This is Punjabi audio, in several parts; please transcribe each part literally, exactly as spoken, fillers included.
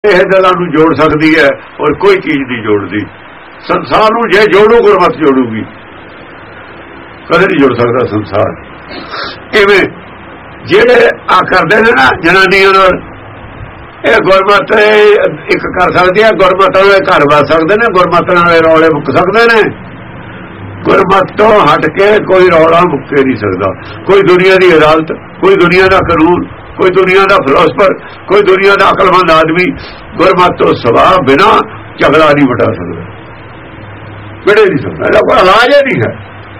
ਇਹ ਦਿਲਾਂ ਨੂੰ ਜੋੜ ਸਕਦੀ ਹੈ ਔਰ ਕੋਈ ਚੀਜ਼ ਨਹੀਂ ਜੋੜਦੀ। ਸੰਸਾਰ ਨੂੰ ਜੇ ਜੋੜੂ ਗੁਰਮਤਿ ਜੋੜੂਗੀ, ਕਦੇ ਨਹੀਂ ਜੋੜ ਸਕਦਾ ਸੰਸਾਰ। ਇਵੇਂ ਜਿਹੜੇ ਆ ਕਰਦੇ ਨੇ ਨਾ ਜਨਾਨੀਆਂ ਨਾਲ, ਇਹ ਗੁਰਮਤਿ ਇੱਕ ਕਰ ਸਕਦੀ ਹੈ, ਗੁਰਮਤਿ ਵਾਲੇ ਘਰ ਵਸ ਸਕਦੇ ਨੇ, ਗੁਰਮਤਿ ਵਾਲੇ ਰੌਲੇ ਮੁੱਕ ਸਕਦੇ ਨੇ। ਗੁਰਮਤਿ ਤੋਂ ਹਟ ਕੇ ਕੋਈ ਰੌਲਾ ਮੁੱਕੇ ਨਹੀਂ ਸਕਦਾ। ਕੋਈ ਦੁਨੀਆ ਦੀ ਅਦਾਲਤ, ਕੋਈ ਦੁਨੀਆ ਦਾ ਕਾਨੂੰਨ, ਕੋਈ ਦੁਨੀਆ ਦਾ ਫਿਲਾਸਫਰ, ਕੋਈ ਦੁਨੀਆ ਦਾ ਅਕਲਮੰਦ ਆਦਮੀ ਗੁਰਮਤਿ ਤੋਂ ਸਵਾ ਬਿਨਾਂ ਝਗੜਾ ਨਹੀਂ ਵਟਾ ਸਕਦਾ, ਵਿੜੇ ਨਹੀਂ ਸਕਦਾ। ਇਹਦਾ ਕੋਈ ਇਲਾਜ ਨਹੀਂ ਹੈ।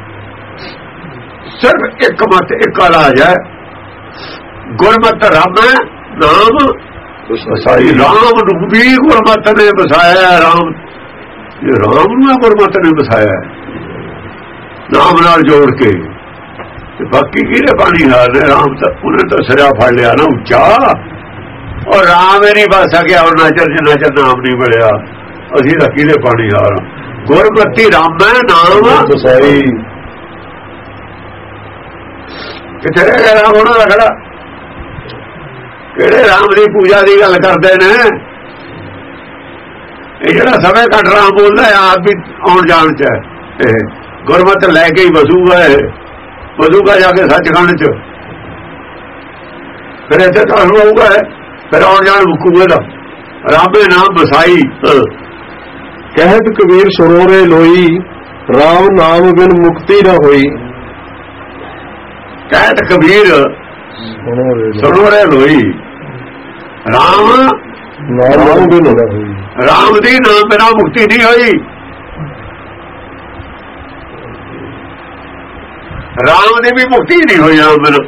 ਸਿਰਫ ਇੱਕ ਮਤ, ਇੱਕ ਇਲਾਜ ਹੈ, ਗੁਰਮਤਿ ਰੱਬ ਹੈ, ਨਾਮ ਵਸਾਈ। ਰਾਮ ਨੂੰ ਵੀ ਗੁਰਮਤਿ ਨੇ ਵਸਾਇਆ। ਰਾਮ ਇਹ ਰਾਮ ਨੂੰ ਗੁਰਮਤਿ ਨੇ ਵਸਾਇਆ ਨਾਮ ਨਾਲ ਜੋੜ ਕੇ। ਤੇ ਬਾਕੀ ਕਿਹਦੇ ਪਾਣੀ ਹਾਰ ਨੇ? ਰਾਮ ਤਾਂ ਉਹਨੇ ਤਾਂ ਸਿਰਾ ਫੜ ਲਿਆ ਨਾ ਉੱਚਾ, ਔਰ ਰਾਮ ਹੀ ਨਹੀਂ ਬਸ ਸਕਿਆ ਉਹਨਾਂ ਚਿਰ ਜਿੰਨਾ ਚਿਰ ਨਾਮ ਨਹੀਂ ਮਿਲਿਆ। ਅਸੀਂ ਤਾਂ ਕਿਹਦੇ ਪਾਣੀ ਹਾਰ? ਗੁਰਮਤਿ ਰਾਮ ਹੈ, ਨਾਮ ਵਸਾਈ। ਕਿੱਥੇ ਰਹਿ ਗਿਆ ਰਾਮ ਉਹਨਾਂ ਦਾ ਖੜਾ? ਕਿਹੜੇ ਰਾਮ ਦੀ ਪੂਜਾ ਦੀ ਗੱਲ ਕਰਦੇ ਨੇ? ਇਹ ਜਿਹੜਾ ਸਮੇਂ ਘੱਟ ਰਾਮ ਬੋਲਦਾ ਆਪ ਵੀ ਆਉਣ ਜਾਣ ਚ ਹੈ। ਇਹ ਗੁਰਮਤਿ ਲੈ ਕੇ ਹੀ ਵਸੂਗਾ, ਇਹ ਵਸੂਗਾ ਜਾ ਕੇ ਸੱਚਖੰਡ ਚ। ਫਿਰ ਇੱਥੇ ਤੁਹਾਨੂੰ ਆਊਗਾ, ਫਿਰ ਆਉਣ ਜਾਣ ਮੁੱਕੂਗਾ ਦਾ। ਰਾਮੇ ਨਾਮ ਵਸਾਈ। ਕਹਿਤ ਕਬੀਰ ਸੁਣੋ ਰੇ ਲੋਈ, ਰਾਮ ਨਾਮ ਬਿਨ ਮੁਕਤੀ ਨਾ ਹੋਈ। ਕਹਿਤ ਕਬੀਰ ਸੁਣੋ ਰੇ ਲੋਈ, ਰਾਮ ਨਾਮ ਬਿਨ ਨਾ ਹੋਈ। ਰਾਮ ਦੀ ਨਾਮ ਬਿਨਾਂ ਮੁਕਤੀ ਨਹੀਂ ਹੋਈ। ਰਾਮ ਦੀ ਵੀ ਮੁਕਤੀ ਨਹੀਂ ਹੋਈ ਰਾਮ ਬਿਨਾਂ।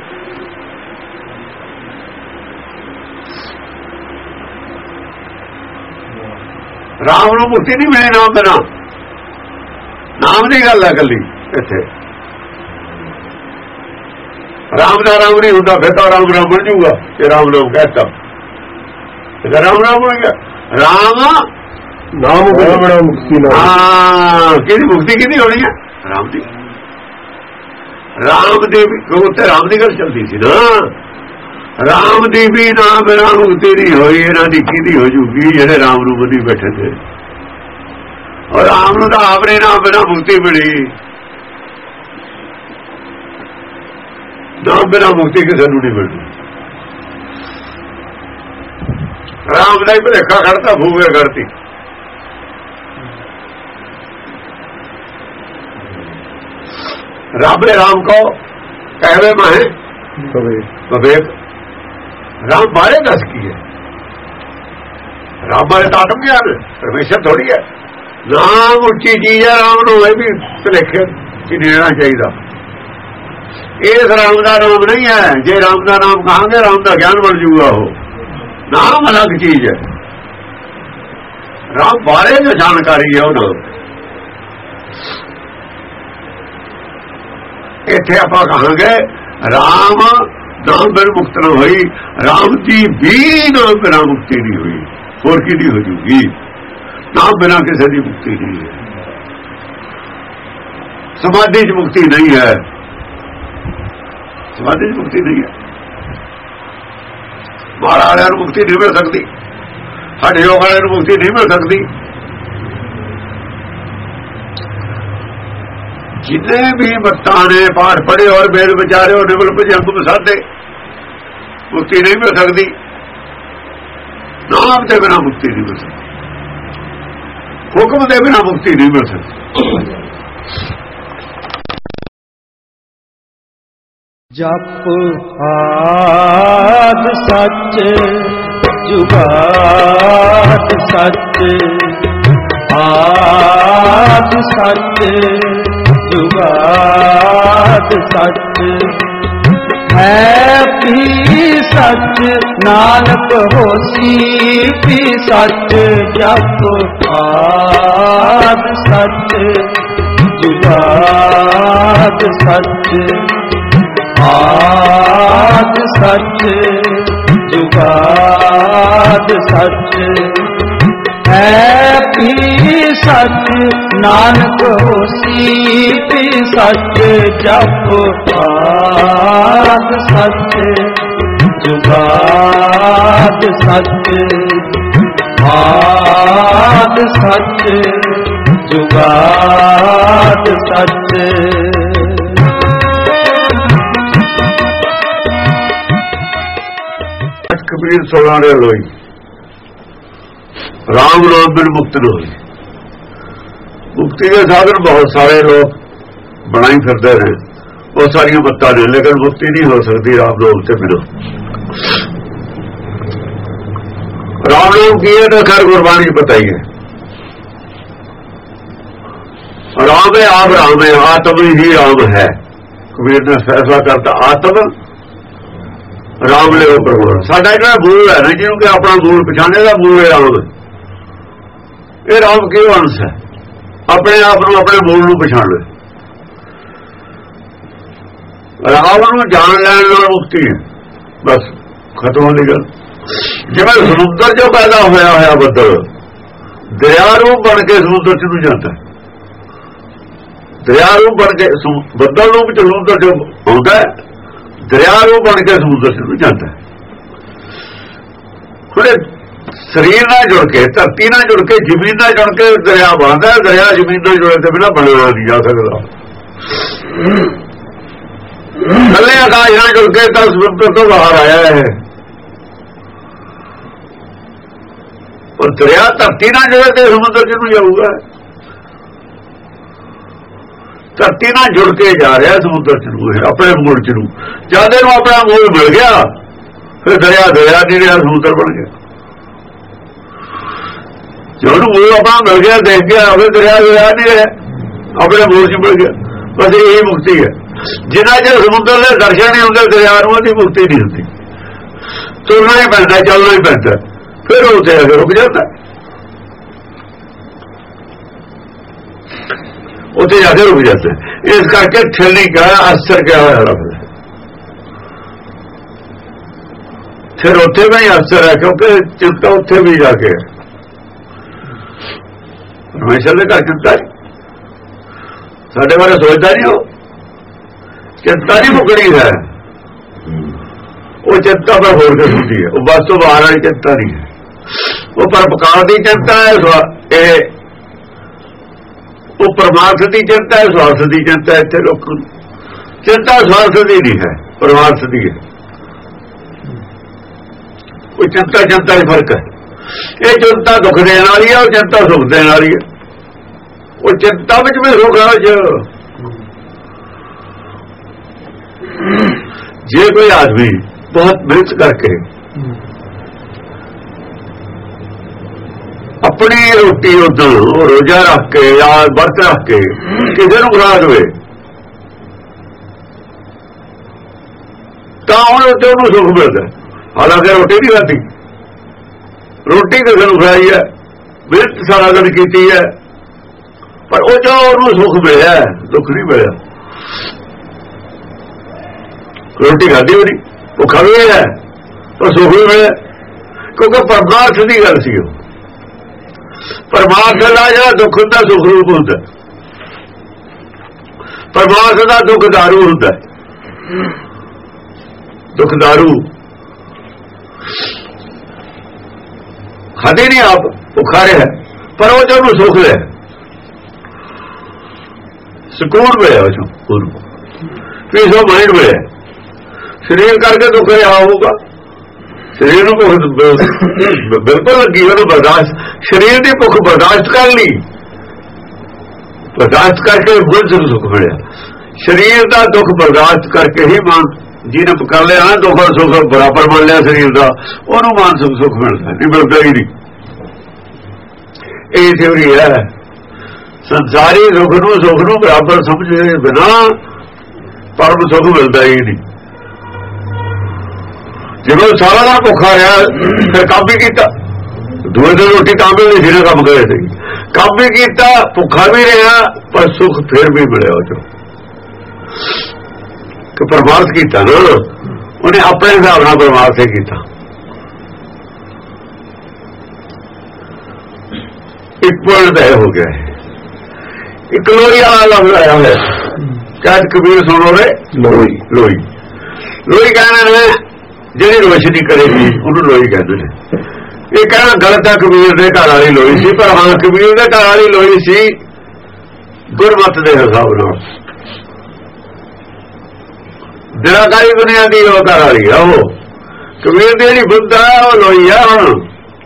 ਰਾਮ ਨੂੰ ਮੁਕਤੀ ਨਹੀਂ ਮਿਲੀ ਨਾਮ ਬਿਨਾਂ। ਨਾਮ ਦੀ ਗੱਲ ਹੈ ਇਕੱਲੀ ਇੱਥੇ। ਰਾਮ ਦਾ ਰਾਮ ਨਹੀਂ ਹੁੰਦਾ, ਫਿਰ ਤਾਂ ਰਾਮ ਰਾਮ ਬਣ ਜਾਊਗਾ ਤੇ ਰਾਮ ਨਾਮ ਕਹਿਤਾ ਰਾਮ ਰਾਮ ਬਣ ਗਿਆ। ਰਾਮ ਨਾਮ ਬਿਨਾਂ ਮੁਕਤੀ ਨਾ। ਹਾਂ, ਕਿਹਦੀ ਮੁਕਤੀ ਕਿਹਦੀ ਹੋਣੀ ਹੈ? ਰਾਮ ਦੀ। ਰਾਮ ਦੀ ਉੱਤੇ ਰਾਮ ਦੀ ਗੱਲ ਚੱਲਦੀ ਸੀ ਨਾ। ਰਾਮ ਦੀ ਵੀ ਨਾਮ ਬਿਨਾਂ ਮੁਕਤੀ ਨਹੀਂ ਹੋਈ। ਇਹਨਾਂ ਦੀ ਕਿਹਦੀ ਹੋ ਜੂਗੀ ਜਿਹੜੇ ਰਾਮ ਨੂੰ ਬੰਦੀ ਬੈਠੇ ਤੇ? ਔਰ ਰਾਮ ਨੂੰ ਤਾਂ ਆਪਣੇ ਨਾਮ ਬਿਨਾਂ ਮੁਕਤੀ ਮਿਲੀ। ਨਾਮ ਬਿਨਾਂ ਮੁਕਤੀ ਕਿਸੇ ਨੂੰ ਨਹੀਂ ਮਿਲਦੀ। ਰਾਮ ਦਾ ਹੀ ਭੁਲੇਖਾ ਖੜਤਾ, ਭੂਵੇ ਕਰਤੀ। ਰੱਬ ਨੇ ਰਾਮ ਕੋ ਕਹਿਵੇ ਮਾਹੇ ਵਿਵੇਕ। ਰਾਮ ਬਾਰੇ ਦੱਸ ਕੀ ਹੈ? ਰਾਮ ਬਾਰੇ ਤਾਂ ਆਤਮ ਗਿਆਨ ਪਰਮੇਸ਼ਰ ਥੋੜੀ ਹੈ। ਨਾਮ ਉੱਚੀ ਚੀਜ਼ ਹੈ। ਰਾਮ ਨੂੰ ਇਹ ਵੀ ਭੁਲੇਖੇ ਚ ਦੇਣਾ ਚਾਹੀਦਾ। ਇਸ ਰਾਮ ਦਾ ਨਾਮ ਨਹੀਂ ਹੈ। ਜੇ ਰਾਮ ਦਾ ਨਾਮ ਕਹਾਂਗੇ ਰਾਮ ਦਾ ਗਿਆਨ ਬਣ ਜੂਗਾ। ਉਹ ਨਾਮ ਅਲੱਗ ਚੀਜ਼ ਹੈ। ਰਾਮ ਬਾਰੇ ਜੋ ਜਾਣਕਾਰੀ ਹੈ ਉਹ ਨਾਮ। ਇੱਥੇ ਆਪਾਂ ਕਹਾਂਗੇ ਰਾਮ ਨਾਮ ਬਿਨ ਮੁਕਤ ਨਾ ਹੋਈ। ਰਾਮ ਦੀ ਵੀ ਨਾਮ ਬਿਨਾਂ ਮੁਕਤੀ ਨਹੀਂ ਹੋਈ। ਹੋਰ ਕਿਹਦੀ ਹੋ ਜੂਗੀ? ਨਾਮ ਬਿਨਾਂ ਕਿਸੇ ਦੀ ਮੁਕਤੀ ਨਹੀਂ ਹੈ। ਸਮਾਧੀ ਚ ਮੁਕਤੀ ਨਹੀਂ ਹੈ। ਸਮਾਧੀ ਚ ਮੁਕਤੀ ਨਹੀਂ ਹੈ। ਮਾਲ ਵਾਲਿਆਂ ਨੂੰ ਮੁਕਤੀ ਨਹੀਂ ਮਿਲ ਸਕਦੀ। ਸਾਡੇ ਯੋਗ ਵਾਲਿਆਂ ਨੂੰ ਮੁਕਤੀ ਨਹੀਂ ਮਿਲ ਸਕਦੀ। ਜਿੰਨੇ ਵੀ ਮਤਾਂ ਨੇ ਪਾਠ ਪੜ੍ਹੇ ਔਰ ਵੇਦ ਵਿਚਾਰੇ ਔਰ ਨਿਵਲ ਭਜੰਗ ਸਾਧੇ, ਮੁਕਤੀ ਨਹੀਂ ਮਿਲ ਸਕਦੀ। ਨਾਮ ਦੇ ਬਿਨਾਂ ਮੁਕਤੀ ਨਹੀਂ ਮਿਲ ਸਕਦੀ। ਹੁਕਮ ਦੇ ਬਿਨਾਂ ਮੁਕਤੀ ਨਹੀਂ ਮਿਲ ਸਕਦੀ। ਜਪ ਆਦਿ ਸੱਚ ਜੁਗਾਦ ਸੱਚ, ਆਦਿ ਸੱਚ ਜੁਗਾਦ ਸੱਚ, ਹੈ ਵੀ ਸੱਚ ਨਾਨਕ ਹੋਸੀ ਵੀ ਸੱਚ। ਜਪ ਆਦਿ ਸੱਚ ਜੁਗਾਦ ਸੱਚ, ਆਦਿ ਸੱਚ ਜੁਗਾਦ ਸੱਚ, ਹੈ ਵੀ ਸੱਚ ਨਾਨਕ ਹੋਸੀ ਵੀ ਸੱਚ। ਜਪ ਆਦਿ ਸੱਚ ਜੁਗਾਦ ਸੱਚ, जुगाद सच। कबीर सोनारे लोई राम नाम बिन मुक्ति न होई। मुक्ति के साधन बहुत सारे लोग बनाई फिरते हैं, बहुत सारिया मत्ता ने, लेकिन मुक्ति नहीं हो सकती राम नाम से बिना। राम नाम की है तो खैर गुरबाणी पता ही है। राम है, आप राम है, आत्म ही राम है। कबीर ने फैसला करता आत्म राम ले प्रभु। साडा ਜਿਹੜਾ ਮੂਲ है ना, ਜਿਹਨੂੰ कि अपना मूल पछाने का मूल है राम। ये राम की अंश है, अपने आप ਨੂੰ अपने मूल ਨੂੰ पछाण ले। राम ਨੂੰ जान लैण ਨਾਲ मुक्ति है, बस खत्म होने गल। जिवें समुद्र चों पैदा होया होया बदल दरिया रूप बन के समुद्र च ਨੂੰ ਜਾਂਦਾ है। दरिया रूप बन के बदल रूप च समुद्र च आउंदा है, दरिया रूप बन के समुद्र से जाता है। थोड़े शरीर ना जुड़ के, धरती ना जुड़ के, जमीन ना जुड़ के दरिया बनता है। दरिया जमीन ना जुड़े तो बिना बनना नहीं जा सकता। थले आकाश ना जुड़ के तो समुद्र तो बाहर आया है, और दरिया धरती ना जुड़े तो समुद्र किनू जाऊगा। धरती ना जुड़ के जा रहा समुद्र चरू है, अपने मूल चरू। जब इन्हों अपना मूल मिल गया फिर दरिया दरिया नहीं रहा, समुद्र बन गया। जो मूल अपना मिल गया, देख गया, फिर दरिया दरिया नहीं रहा, अपने मूल च मिल गया। बस यही मुक्ति है। जिन्ना चर समुद्र के दर्शन नहीं होंगे दरिया की मुक्ति नहीं होती। तुरना ही पैंता, चलना ही पैंता, फिर उसे आगे रुक जाता है, उसे जाके रुक जाते हैं। इस करके ठेली का असर क्या होया रखता है, फिर उत्थे में ही असर है, क्योंकि चिंता उत्थे भी जाके परमेश्वर ने घर चिंता साढ़े बारे सोचता नहीं। हो चिंता नहीं मुकनी है, वो चिंता पर होर के सुनती है, वो बस तो बाहर वाली चिंता नहीं है। वो परोपकार की चिंता है, वो परमार्थ की चिंता है, स्वार्थ की चिंता है। इतने लोग चिंता स्वार्थ की नहीं है, परमार्थ की है। कोई चिंता चिंता ही फर्क है। ये चिंता दुख देने वाली है, और चिंता सुख देने वाली है। वो चिंता में भी सुख है। जे कोई आदमी बहुत मेहनत करके अपनी रोटी उधर रोजा रख के या वर्त रख के किसी को खिला दे तो उन्होंने सुख मिलता। हालांकि रोटी नहीं खाती, रोटी किसी को खिलाई है, मेहनत सारा दिन की है, पर वो जो उन्होंने सुख मिले दुख नहीं मिले। रोटी खाधी भी नहीं, भुखा भी है, पर सुख भी मिले, क्योंकि परमार्थ की गल सी। परमार्थ का जो दुख होता सुख रूप होता, परमार्थ का दुख दारू होता। दुख दारू खाते नहीं आप, भुखा रहे हैं, पर वो जो सुख है, सुकून मिले, पीस ऑफ माइंड मिले। शरीर करके दुख रहा होगा, शरीर को बिल्कुल लगी हो बर्दाश्त, शरीर की भुख बर्दाश्त कर ली, बर्दाश्त करके बुझ सुख मिले। शरीर का दुख बर्दाश्त करके ही मान जिन्हें कर लिया ना दुख और सुख बराबर मान लिया शरीर का, उन्होंने मानसिक सुख मिलता नहीं, मिलता ही नहीं। यही थ्योरी है। संसारी सुख नूं सुख नूं बराबर समझे बिना परम सुख मिलता ही नहीं। जो सारा दिन भुखा रहा फिर काम भी किया, दूसरे दिन रोटी तां मिलनी सी ना, काम करे थे, काम भी किया, भुखा भी रहा, पर सुख फिर भी मिले। जो कि परमार्थ किया ना, उन्हें अपने हिसाब से परमार्थ से किया। एक पॉइंट तय हो गया है। एक लोई वाला लफ्ज आया है, क्या कबीर सुनो रे लोई। लोई लोई कहने ने जी रोशनी करेगी, उन्होंने लोई कहते हैं। ਇਹ ਕਹਿਣਾ ਗਲਤ ਹੈ ਕਬੀਰ ਦੇ ਘਰ ਵਾਲੀ ਲੋਈ ਸੀ, ਪਰ ਹਾਂ ਕਬੀਰ ਦੇ ਘਰ ਵਾਲੀ ਲੋਈ ਸੀ ਗੁਰਮਤਿ ਦੇ ਹਿਸਾਬ ਨਾਲ। ਨਿਰਾਕਾਰੀ ਦੁਨੀਆ ਦੀ ਉਹ ਘਰ ਵਾਲੀ ਆ, ਉਹ ਕਬੀਰ ਦੀ ਜਿਹੜੀ ਬੁੱਧ ਹੈ ਉਹ ਲੋਈ ਆ। ਹੁਣ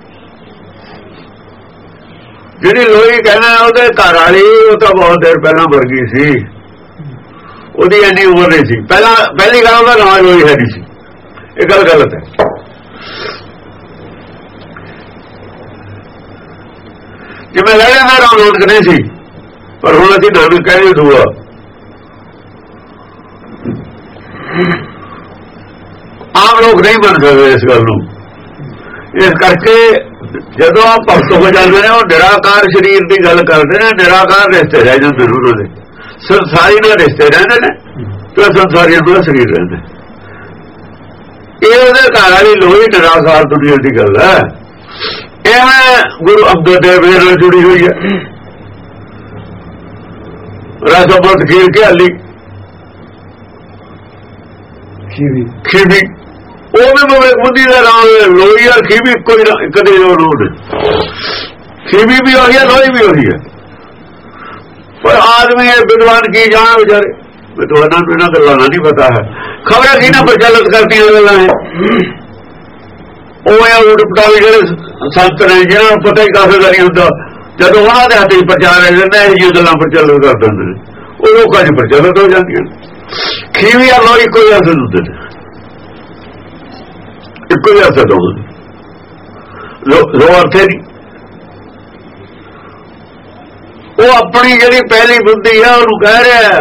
ਜਿਹੜੀ ਲੋਈ ਕਹਿੰਦਾ ਉਹਦੇ ਘਰ ਵਾਲੀ, ਉਹ ਤਾਂ ਬਹੁਤ ਦੇਰ ਪਹਿਲਾਂ ਮਰ ਗਈ ਸੀ, ਉਹਦੀ ਇੰਨੀ ਉਮਰ ਨਹੀਂ ਸੀ। ਪਹਿਲਾਂ ਪਹਿਲੀ ਗੱਲ ਉਹਦਾ ਨਾਂ ਲੋਈ ਹੈ ਨਹੀਂ ਸੀ, ਇਹ ਗੱਲ ਗਲਤ ਹੈ। ਜਿਵੇਂ ਲਹਿਰਾਂ ਦਾ ਨਾਮ ਲੋਟ ਨਹੀਂ ਸੀ, ਪਰ ਹੁਣ ਅਸੀਂ ਨਾਨਕ ਕਹਿੰਦੇ ਦੂਆ। ਆਮ ਲੋਕ ਨਹੀਂ ਮੰਨ ਸਕਦੇ ਇਸ ਗੱਲ ਨੂੰ। ਇਸ ਕਰਕੇ ਜਦੋਂ ਆਪ ਭਗਤ ਹੋ ਜਾਂਦੇ ਨੇ, ਉਹ ਨਿਰਾਕਾਰ ਸਰੀਰ ਦੀ ਗੱਲ ਕਰਦੇ ਨੇ, ਨਿਰਾਕਾਰ ਰਿਸ਼ਤੇ ਰਹਿ ਜਾਂਦੇ ਨੇ ਉਹਨਾਂ ਦੇ, ਸੰਸਾਰੀ ਨਾਲ ਰਿਸ਼ਤੇ ਰਹਿੰਦੇ ਨੇ ਤੇ ਸੰਸਾਰੀਆਂ ਦਾ ਸਰੀਰ ਰਹਿੰਦਾ। ਇਹ ਉਹਦੇ ਘਰ ਵਾਲੀ ਲੋਈ ਨਿਰਾਕਾਰ ਦੁਨੀਆ ਦੀ ਗੱਲ ਹੈ। ਇਹ ਗੁਰੂ ਅੰਗਦ ਦੇਵ ਨਾਲ ਜੁੜੀ ਹੋਈ ਹੈ। ਰਾਜਾ ਬੋਧ ਖੀਰ ਕੇ ਹਾਲੀ ਖੀਵੀ ਖੀਵੀ ਉਹ ਵੀ ਮਵੇ ਬੁੱਧੀ ਦਾ ਨਾਮ ਲੋਈ ਔਰ ਖੀਵੀ ਕੋਈ ਕਦੇ ਉਹ ਰੋਡ ਖੀਵੀ ਵੀ ਹੋਈ ਹੈ, ਲੋਈ ਵੀ ਹੋਈ ਹੈ। ਪਰ ਆਦਮੀ ਇਹ ਵਿਦਵਾਨ ਕੀ ਜਾਣ ਵਿਚਾਰੇ, ਵਿਦਵਾਨਾਂ ਨੂੰ ਇਹਨਾਂ ਗੱਲਾਂ ਦਾ ਨਹੀਂ ਪਤਾ ਹੈ। ਖਬਰਾਂ ਕੀ ਨਾ ਪ੍ਰਚਲਿਤ ਕਰਦੀਆਂ ਗੱਲਾਂ ਹੈ। ਉਹ ਇਹ ਉਡ ਪਟਾਵੇ ਜਿਹੜੇ ਸੰਤ ਨੇ, ਜਿਹਨਾਂ ਨੂੰ ਪਤਾ ਹੀ ਕਾਫੀ ਦਾ ਨਹੀਂ ਹੁੰਦਾ, ਜਦੋਂ ਉਹਨਾਂ ਦੇ ਹੱਥ 'ਚ ਪ੍ਰਚਾਰ ਰਹਿ ਜਾਂਦਾ ਇਹ ਗੱਲਾਂ ਪ੍ਰਚਲਿਤ ਕਰ ਦਿੰਦੇ ਨੇ, ਉਹ ਲੋਕਾਂ 'ਚ ਪ੍ਰਚਲਿਤ ਹੋ ਜਾਂਦੀਆਂ। ਖੀਵੀ ਆ ਲੋਈ ਕੋਈ ਅਸਰ ਹੁੰਦੇ ਨੇ, ਇੱਕੋ ਹੀ ਅਸਰ ਹੁੰਦੇ ਲੋ ਅਰਥੇ ਨਹੀਂ। ਉਹ ਆਪਣੀ ਜਿਹੜੀ ਪਹਿਲੀ ਬੁੱਧੀ ਆ ਉਹਨੂੰ ਕਹਿ ਰਿਹਾ,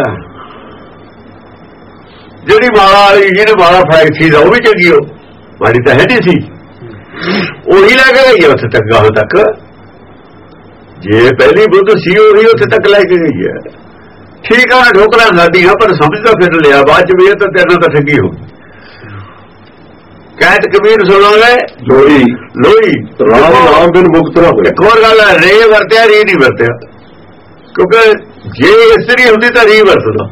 ਜਿਹੜੀ ਮਾਲਾ ਵਾਲੀ ਜਿਹਨੇ ਮਾਲਾ ਫਾਈ ਸੀ ਉਹ ਵੀ ਚੰਗੀ, ਉਹ ਮਾੜੀ ਤਾਂ ਹੈ ਨਹੀਂ ਸੀ, ਉਹੀ ਲੈ ਕੇ ਗਈ ਉੱਥੇ ਤੱਕ, ਗਾਹ ਤੱਕ। ਜੇ ਪਹਿਲੀ ਬੁੱਧ ਸੀ ਉਹੀ ਉੱਥੇ ਤੱਕ ਲੈ ਕੇ ਗਈ ਹੈ। ਠੀਕ ਆ, ਠੋਕਰਾਂ ਖਾਧੀਆਂ ਪਰ ਸਮਝਦਾ ਫਿਰ ਲਿਆ ਬਾਅਦ ਚ ਵੀ ਇਹ ਤਾਂ ਤੇਰੇ ਨਾਲ ਠੱਗੀ ਹੋ ਗਈ। ਕਹਿਤ ਕਬੀਰ ਸੁਣੋਗੇ ਲੋਈ ਲੋਈ ਰਾਮ ਨਾਮ ਬਿਨ ਮੁਕਤ ਨਾ ਹੋਏ। ਇੱਕ ਹੋਰ ਗੱਲ ਹੈ, ਰੇ ਵਰਤਿਆ ਰੀ ਨਹੀਂ ਵਰਤਿਆ, ਕਿਉਂਕਿ ਜੇ ਇਸਤਰੀ ਹੁੰਦੀ ਤਾਂ ਰੀ ਵਰਤਦਾ।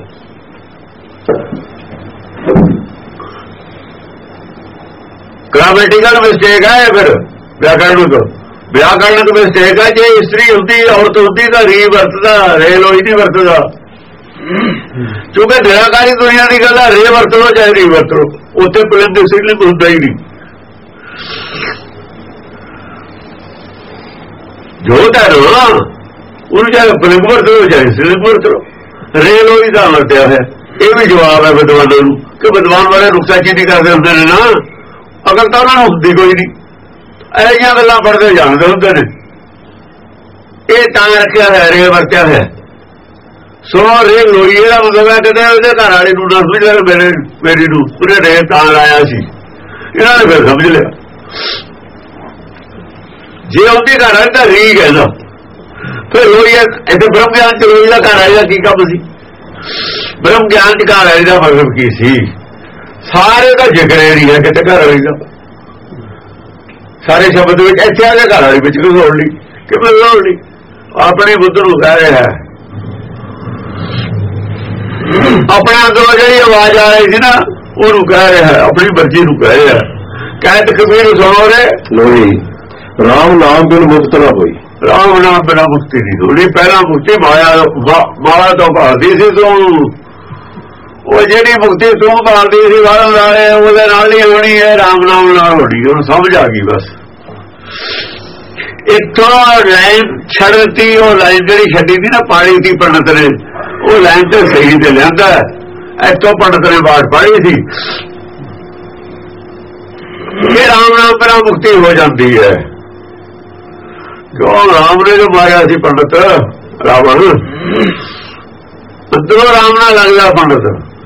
ਗ੍ਰਾਮੈਟਿਕਲ ਮਿਸਟੇਕ ਹੈ ਫਿਰ ਵਿਆਕਰਨ ਤੋਂ, ਵਿਆਕਰਨ ਦੀ ਮਿਸਟੇਕ ਹੈ। ਜੇ ਇਸਤਰੀ ਹੁੰਦੀ ਔਰਤ ਹੁੰਦੀ ਤਾਂ ਰੀ ਵਰਤਦਾ, ਰੇ ਲੋਈ ਨਹੀਂ ਵਰਤਦਾ। ਕਿਉਂਕਿ ਨਿਰਾਕਾਰੀ ਦੁਨੀਆ ਦੀ ਗੱਲ ਹੈ, ਰੇ ਵਰਤ ਲੋ ਚਾਹੇ ਰੀ ਵਰਤ ਲੋ, ਉੱਥੇ ਪੁਲਿੰਗ ਸ੍ਰੀਲਿੰਗ ਹੁੰਦਾ ਹੀ ਨਹੀਂ। ਜੋਤ ਹੈ ਨਾ, ਉਹਨੂੰ ਚਾਹੇ ਪੁਲਿੰਗ ਵਰਤ ਲੋ ਚਾਹੇ ਸ੍ਰੀਲਿੰਗ ਵਰਤ ਲੋ, ਰੇ ਲੋਈ ਦਾ ਵਰਤਿਆ ਹੈ। ਇਹ ਵੀ ਜਵਾਬ ਹੈ ਵਿਦਵਾਨਾਂ ਨੂੰ ਕਿ ਵਿਦਵਾਨ ਵਾਲੇ ਨੁਕਤਾਚੀਨੀ ਕਰਦੇ ਹੁੰਦੇ ਨੇ ਨਾ, ਅਗਰ ਤਾਂ ਉਹਨਾਂ ਨੂੰ ਹੁੰਦੀ ਕੋਈ ਨਹੀਂ, ਇਹੋ ਜਿਹੀਆਂ ਗੱਲਾਂ ਪੜ੍ਹਦੇ ਜਾਣਦੇ ਹੁੰਦੇ ਨੇ। ਇਹ ਤਾਂ ਰੱਖਿਆ ਹੋਇਆ ਰੇ ਵਰਤਿਆ ਹੋਇਆ। ਸੋ ਰੇ ਲੋਈ ਇਹਦਾ ਮਤਲਬ ਹੈ ਕਿ ਉਹਦੇ ਘਰ ਵਾਲੇ ਨੂੰ ਨਾ ਸਮਝ ਲਿਆ, ਮੇਰੇ ਮੇਰੀ ਨੂੰ ਉਹਨੇ ਰੇ ਤਾਂ ਲਾਇਆ ਸੀ, ਇਹਨਾਂ ਨੇ ਫਿਰ ਸਮਝ ਲਿਆ। ਜੇ ਉਹਦੀ ਘਰ ਵਾਲੇ ਤਾਂ ਰੀ ਕਹਿੰਦਾ, ਫਿਰ ਲੋਈ ਇੱਥੇ ਬ੍ਰਹਮ ਗਿਆਨ ਚ ਲੋਈ ਦਾ ਘਰ ਵਾਲੇ ਦਾ ਕੀ ਕੰਮ ਸੀ? ਬ੍ਰਹਮ ਗਿਆਨ ਚ ਘਰ ਵਾਲੇ ਦਾ ਮਤਲਬ ਕੀ ਸੀ? ਸਾਰੇ ਦਾ ਜ਼ਿਕਰ ਨਹੀਂ ਹੈ ਕਿਤੇ ਘਰ ਵਾਲੀ ਦਾ, ਸਾਰੇ ਸ਼ਬਦ ਵਿੱਚ ਇੱਥੇ ਆ ਕੇ ਘਰ ਵਾਲੀ ਵਿੱਚ ਘਸੋੜ ਲਈ, ਕਿਵੇਂ ਘਸੋੜ ਲਈ? ਆਪਣੀ ਬੁੱਧ ਨੂੰ ਕਹਿ ਰਿਹਾ, ਆਪਣੇ ਅੰਦਰੋਂ ਜਿਹੜੀ ਆਵਾਜ਼ ਆ ਰਹੀ ਸੀ ਨਾ ਉਹਨੂੰ ਕਹਿ ਰਿਹਾ, ਆਪਣੀ ਮਰਜ਼ੀ ਨੂੰ ਕਹਿ ਰਿਹਾ। ਕਹਿਤ ਕਬੀਰ ਸੁਣੋ ਰੇ ਲੋਈ ਰਾਮ ਨਾਮ ਬਿਨ ਮੁਕਤ ਨਾ ਹੋਈ। ਰਾਮ ਨਾਮ ਬਿਨਾਂ ਮੁਕਤੀ ਨਹੀਂ ਹੋਣੀ। ਪਹਿਲਾਂ ਮੁਕਤੀ ਮਾਇਆ ਮਾਇਆ ਤੋਂ ਭਾਲਦੀ ਸੀ ਤੂੰ, ਉਹ ਜਿਹੜੀ ਮੁਕਤੀ ਤੂੰ ਭਾਲਦੀ ਸੀ ਵਾਲਾਂ ਨਾਲੇ ਉਹਦੇ ਨਾਲ ਹੀ ਹੋਣੀ ਹੈ, ਰਾਮ ਨਾਮ ਨਾਲ ਹੋਣੀ। ਉਹਨੂੰ ਸਮਝ ਆ ਗਈ ਬਸ। ਇੱਥੋਂ ਲਾਈਨ ਛੱਡਤੀ, ਉਹ ਲਾਈਨ ਜਿਹੜੀ ਛੱਡੀ ਸੀ ਨਾ ਪਾਣੀ ਦੀ ਪੰਡਤ ਨੇ, ਉਹ ਲਾਈਨ ਤੇ ਸਹੀ ਤੇ ਲਿਆਂਦਾ। ਇੱਥੋਂ ਪੰਡਤ ਨੇ ਬਾਤ ਪਾਈ ਸੀ ਕਿ ਰਾਮ ਨਾਮ ਬਿਨਾਂ ਮੁਕਤੀ ਹੋ ਜਾਂਦੀ ਹੈ। ਕਿਉਂ? ਰਾਮ ਨੇ ਜੋ ਮਾਰਿਆ ਸੀ ਪੰਡਤ ਰਾਵਣ, ਅੰਦਰੋਂ ਰਾਮ ਨਾਲ ਲੱਗਦਾ ਪੰਡਤ,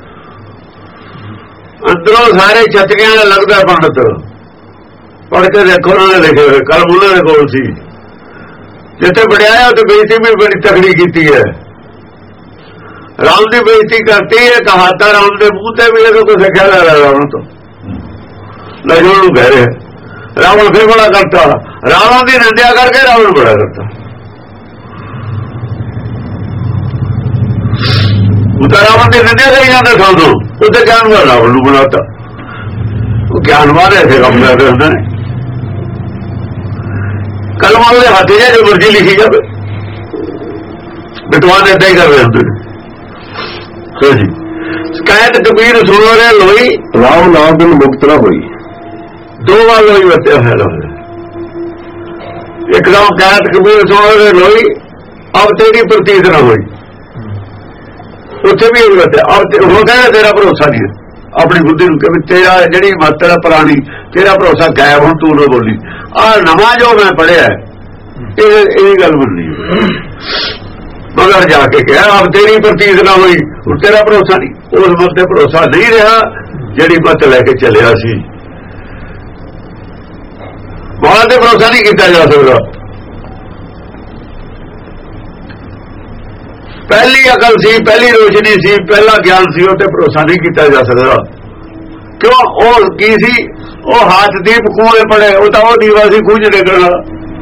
ਅੰਦਰੋਂ ਸਾਰੇ ਛਤਰੀਆਂ ਨਾਲ ਲੱਗਦਾ ਪੰਡਤ। ਪੜ੍ਹ ਕੇ ਦੇਖੋ, ਉਹਨਾਂ ਨੇ ਲਿਖੇ ਹੋਏ ਕਲਮ ਉਹਨਾਂ ਦੇ ਕੋਲ ਸੀ। ਜਿੱਥੇ ਪੜਿਆ ਉੱਥੇ ਬੇਇੱਜ਼ਤੀ ਵੀ ਬੜੀ ਤਕੜੀ ਕੀਤੀ ਹੈ। ਰਾਮ ਦੀ ਬੇਇੱਜ਼ਤੀ ਕਰਤੀ ਹੈ, ਕਹਾਤਾ ਰਾਮ ਦੇ ਮੂੰਹ ਤੇ ਵੀ ਇਹਨੂੰ ਕੋਈ ਸਿੱਖਿਆ ਲੈ ਰਿਹਾ ਰਾਵਣ ਤੋਂ। ਲਗਨ ਨੂੰ ਕਹਿ ਰਿਹਾ ਰਾਵਣ ਫਿਰ ਬੜਾ ਕਰਤਾ, ਰਾਵਣ ਦੀ ਨਿੰਦਿਆ ਕਰਕੇ ਰਾਵਣ ਬੜਾ ਕਰਤਾ। ਉਹ ਰਾਵਣ ਦੀ ਨਿੰਦਿਆ ਕਰੀ ਜਾਂਦਾ ਸੌ ਉਹਦੇ ਗਿਆਨਵਾਨ ਰਾਵਣ ਨੂੰ ਬਣਾਤਾ। ਉਹ ਗਿਆਨਵਾਨ ਐਸੇ ਕੰਮ ਕਰਦੇ ਹੁੰਦੇ ਨੇ। ਕਲਮ ਉਹਦੇ ਹੱਥ 'ਚ ਜੋ ਮਰਜ਼ੀ ਲਿਖੀ ਜਾਵੇ। ਵਿਦਵਾਨ ਏਦਾਂ ਹੀ ਕਰਦੇ ਹੁੰਦੇ ਨੇ ਜੀ। ਸ਼ਿਕਾਇਤ ਕਬੀਰ ਸੁਣੋ ਰੇ ਲੋਈ ਰਾਮ ਨਾਮ ਬਿਨ ਮੁਕਤ ਨਾ ਹੋਈ। ਦੋ ਵਾਰ ਲੋਈ ਵਰਤਿਆ ਹੋਇਆ ਲਫ਼ਜ਼। ਇੱਕਦਮ ਕਹਿਤ ਕਬੀਰ ਸੁਣੋ ਰੇ ਲੋਈ ਅਬ ਤੇਰੀ ਪ੍ਰਤੀਤ ਨਾ ਹੋਈ, ਉੱਥੇ ਵੀ ਇਹ ਵਰਤਿਆ। ਅਬ ਹੋ ਗਿਆ ਤੇਰਾ ਭਰੋਸਾ ਨਹੀਂ ਆਪਣੀ ਬੁੱਧੀ ਨੂੰ ਕਿ ਤੇਰਾ ਜਿਹੜੀ ਮਤ ਹੈ ਪੁਰਾਣੀ ਤੇਰਾ ਭਰੋਸਾ ਗਾਇਬ, ਹੁਣ ਤੂੰ ਨਾ ਬੋਲੀ। ਆਹ ਨਵਾਂ ਜੋ ਮੈਂ ਪੜ੍ਹਿਆ ਇਹ ਇਹ ਗੱਲ ਬੋਲੀ ਮਗਰ ਜਾ ਕੇ ਕਿਹਾ ਆਪ ਤੇਰੀ ਪ੍ਰਤੀਤ ਨਾ ਹੋਈ, ਹੁਣ ਤੇਰਾ ਭਰੋਸਾ ਨਹੀਂ। ਉਸ ਮਤ ਤੇ ਭਰੋਸਾ ਨਹੀਂ ਰਿਹਾ ਜਿਹੜੀ ਮਤ ਲੈ ਕੇ ਚੱਲਿਆ ਸੀ। ਮੌਲਾ ਤੇ ਭਰੋਸਾ ਨਹੀਂ ਕੀਤਾ ਜਾ ਸਕਦਾ। ਪਹਿਲੀ ਅਕਲ ਸੀ, ਪਹਿਲੀ ਰੋਸ਼ਨੀ ਸੀ, ਪਹਿਲਾ ਗਿਆਨ ਸੀ, ਉਹ ਤੇ ਭਰੋਸਾ ਨਹੀਂ ਕੀਤਾ ਜਾ ਸਕਦਾ। ਕਿਉਂ? ਉਹ ਕੀ ਸੀ? ਉਹ ਹੱਥ ਦੀਪ ਖੂਹੇ ਪੜੇ, ਉਹ ਤਾਂ ਉਹ ਦੀਵਾ ਸੀ ਖੂਹ 'ਚ ਡਿੱਗਣ ਵਾਲਾ।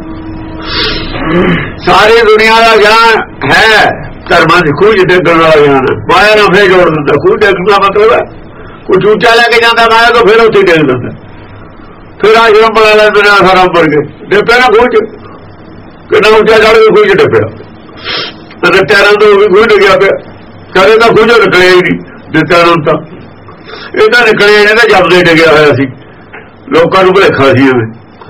ਸਾਰੀ ਦੁਨੀਆ ਦਾ ਗਿਆਨ ਹੈ ਧਰਮਾਂ ਦੀ ਖੂਹ 'ਚ ਡਿੱਗਣ ਵਾਲਾ ਗਿਆਨ। ਮਾਇਆ ਨਾਲ ਫੇਰ ਜੋੜ ਦਿੰਦਾ। ਖੂਹ ਡਿੱਗਣ ਦਾ ਮਤਲਬ ਹੈ ਕੁਝ ਉੱਚਾ ਲੈ ਕੇ ਜਾਂਦਾ ਮਾਇਆ ਤੋਂ, ਫਿਰ ਉੱਥੇ ਡਿੱਗ ਦਿੰਦਾ। ਫਿਰ ਆਸ਼ਰਮ ਬਣਾ ਲੈਂਦੇ ਨੇ ਆਸਾਰਾਮ ਵਰਗੇ, ਡਿੱਪਿਆ ਨਾ ਖੂਹ 'ਚ, ਕਿੰਨਾ ਉੱਚਾ ਚੜ੍ਹ ਕੇ ਖੂਹ 'ਚ ਡਿੱਪਿਆ। ਟੈਰਾਂ ਤੋਂ ਵੀ ਖੂਹ ਡਿੱਗਿਆ ਪਿਆ। ਕਦੇ ਤਾਂ ਖੂਹ 'ਚੋਂ ਨਿਕਲਿਆ ਹੀ ਨਹੀਂ ਦਿੱਤਾ ਨੂੰ, ਤਾਂ ਇਹ ਤਾਂ ਨਿਕਲਿਆ ਇਹਦਾ ਜਬਦੇ ਡਿੱਗਿਆ ਹੋਇਆ ਸੀ। ਲੋਕਾਂ ਨੂੰ ਭੁਲੇਖਾ ਸੀ ਐਵੇਂ,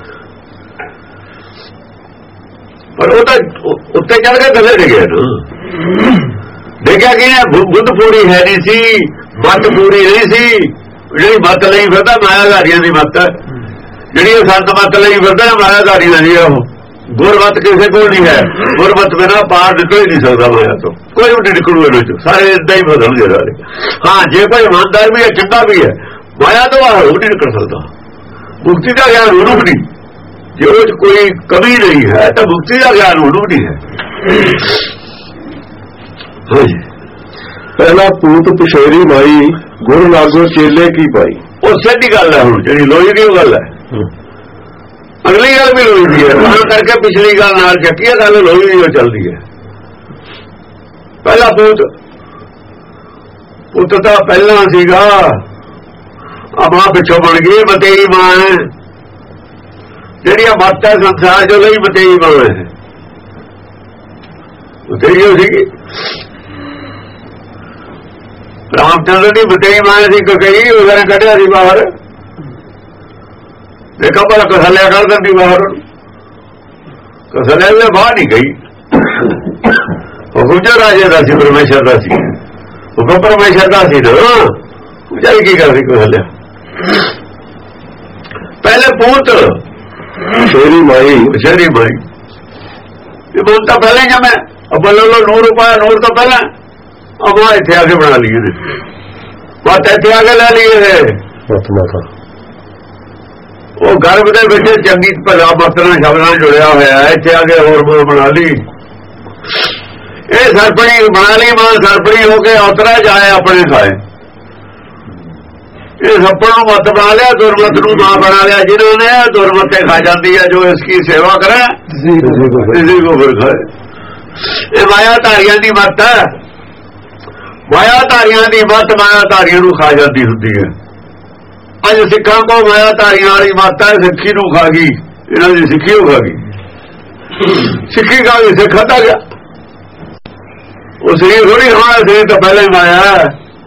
ਪਰ ਉਹ ਤਾਂ ਉੱਤੇ ਚੜ ਕੇ ਥੱਲੇ ਡਿੱਗਿਆ ਨਾ। ਡਿੱਗਿਆ ਕਿ ਬੁੱਧ ਪੂਰੀ ਹੈ ਨਹੀਂ ਸੀ, ਮੱਤ ਪੂਰੀ ਨਹੀਂ ਸੀ। ਜਿਹੜੀ ਮੱਤ ਲਈ ਫਿਰਦਾ ਮਾਇਆਧਾਰੀਆਂ ਦੀ ਮੱਤ ਹੈ, ਜਿਹੜੀ ਉਹ ਸੰਤ ਮੱਤ ਲਈ ਫਿਰਦਾ ਮਾਇਆਧਾਰੀਆਂ ਦੀ। ਉਹ ਗੁਰਮਤ ਕਿਸੇ ਕੋਲ ਨਹੀਂ ਹੈ। ਗੁਰਮਤ ਬਿਨਾਂ ਪਾਰ ਨਿਕਲ ਹੀ ਨਹੀਂ ਸਕਦਾ ਮਾਇਆ ਤੋਂ, ਕੋਈ ਵੀ ਨਹੀਂ ਨਿਕਲੂ ਇਹਦੇ ਚ, ਸਾਰੇ ਏਦਾਂ ਹੀ ਬਦਲਣਗੇ ਸਾਰੇ। ਹਾਂ ਜੇ ਕੋਈ ਇਮਾਨਦਾਰ ਵੀ ਹੈ, ਚੰਗਾ ਵੀ ਹੈ, ਮਾਇਆ ਤੋਂ ਬਾਹਰ ਉਹ ਨਹੀਂ ਨਿਕਲ ਸਕਦਾ। ਮੁਕਤੀ ਦਾ ਗਿਆਨ ਉਹਨੂੰ ਵੀ ਨਹੀਂ, ਜੇ ਉਹ ਚ ਕੋਈ ਕਮੀ ਨਹੀਂ ਹੈ ਤਾਂ ਮੁਕਤੀ ਦਾ ਗਿਆਨ ਉਹਨੂੰ ਨਹੀਂ ਹੈ। ਪਹਿਲਾ ਪੂਤ ਪਸ਼ੇਰੀ ਮਾਈ ਗੁਰ ਲਾਗੋ ਚੇਲੇ ਕੀ ਪਾਈ। ਉਹ ਸਿੱਧੀ ਗੱਲ ਹੈ। ਹੁਣ ਜਿਹੜੀ ਲੋਈ ਦੀ ਉਹ ਗੱਲ ਹੈ, ਅਗਲੀ ਗੱਲ ਵੀ ਲੋਈ ਦੀ ਹੈ, ਤਾਂ ਕਰਕੇ ਪਿਛਲੀ ਗੱਲ ਨਾਲ ਚੱਕੀ ਹੈ। ਗੱਲ ਲੋਈ ਦੀ ਉਹ ਚੱਲਦੀ ਹੈ। ਪਹਿਲਾ ਪੁੱਤ ਪੁੱਤ ਤਾਂ ਪਹਿਲਾਂ ਸੀਗਾ, ਆ ਮਾਂ ਪਿੱਛੋਂ ਬਣ ਗਈ ਮਤੇਈ ਮਾਂ ਹੈ। ਜਿਹੜੀ ਆ ਮੱਤ ਹੈ ਸੰਸਾਰ ਜੋ ਲਈ ਮਤੇਈ ਮਾਂ ਹੈ, ਮਤੇਈ ਉਹ ਸੀਗੀ। ਰਾਮਚੰਦਰ ਦੀ ਮਤੇਈ ਮਾਂ ਸੀ ਕਈ ਵਗੈਰਾ ਕੱਢਿਆ ਸੀ ਬਾਹਰ। ਦੇਖਾ ਭਲਾ ਕਸਲਿਆ ਕਰ ਦਿੰਦੀ ਬਾਹਰ, ਕਸਲਿਆ ਦੇ ਬਾਹਰ ਨਹੀਂ ਗਈ। ਉਹ ਗੁਜਰ ਰਾਜੇ ਦਾ ਸੀ, ਪਰਮੇਸ਼ਰ ਦਾ ਸੀ, ਉਹ ਪਰਮੇਸ਼ਰ ਦਾ ਸੀ ਨਾ। ਵਿਚਾਰੀ ਕੀ ਕਰਦੀ ਕਸਲਿਆ। ਪਹਿਲੇ ਪੂਤ ਸ਼ੇਰੀ ਮਾਈ ਸ਼ੇਰੀ ਮਾਈ ਇਹ ਬੋਲ ਤਾਂ ਪਹਿਲਾਂ ਜਮੇ ਬੱਲੋ ਨੂਰ ਪਾਇਆ, ਨੂਰ ਤੋਂ ਪਹਿਲਾਂ ਅਮਾ ਇੱਥੇ ਆ ਕੇ ਬਣਾ ਲਈ ਇਹਨੇ, ਮੱਤ ਇੱਥੇ ਆ ਕੇ ਲੈ ਲਈ ਇਹ। ਉਹ ਗਰਭ ਦੇ ਵਿੱਚ ਚੰਗੀ ਭਲਾ ਮਤਨਾ ਸ਼ਬਦਾਂ ਜੁੜਿਆ ਹੋਇਆ, ਇੱਥੇ ਆ ਕੇ ਹੋਰ ਮੋਰ ਬਣਾ ਲਈ। ਇਹ ਸਰਪਣੀ ਬਣਾ ਲਈ ਮਾਂ, ਸਰਪਣੀ ਹੋ ਕੇ ਉਤਰਾ ਜਾਏ ਆਪਣੇ ਖਾਏ। ਇਹ ਸੱਪਣ ਨੂੰ ਮੱਤ ਬਣਾ ਲਿਆ, ਦੁਰਮਤ ਨੂੰ ਮਾਂ ਬਣਾ ਲਿਆ। ਜਿਹਨਾਂ ਨੇ ਦੁਰਮਤ ਤੇ ਖਾ ਜਾਂਦੀ ਹੈ, ਜੋ ਇਸ ਦੀ ਸੇਵਾ ਕਰੇ ਇਸੇ ਕੋ ਫਿਰ ਖਾਏ। ਇਹ ਮਾਇਆ ਧਾਰੀਆਂ ਦੀ ਮੱਤ ਹੈ। ਮਾਇਆ ਧਾਰੀਆਂ ਦੀ ਮੱਤ ਮਾਇਆ ਧਾਰੀਆਂ ਨੂੰ ਖਾ ਜਾਂਦੀ ਹੁੰਦੀ ਹੈ। ਅੱਜ ਸਿੱਖਾਂ ਕੋ ਮਾਇਆ ਧਾਰੀਆਂ ਵਾਲੀ ਮੱਤ ਹੈ, ਸਿੱਖੀ ਨੂੰ ਖਾ ਗਈ। ਇਹਨਾਂ ਦੀ ਸਿੱਖੀ ਉਹ ਖਾ ਗਈ, ਸਿੱਖੀ ਖਾ ਗਈ, ਸਿੱਖ ਖਾਧਾ ਗਿਆ। ਉਹ ਸਰੀਰ ਥੋੜੀ ਹੋਣਾ, ਸਰੀਰ ਤਾਂ ਪਹਿਲਾਂ ਹੀ ਮਾਇਆ ਹੈ।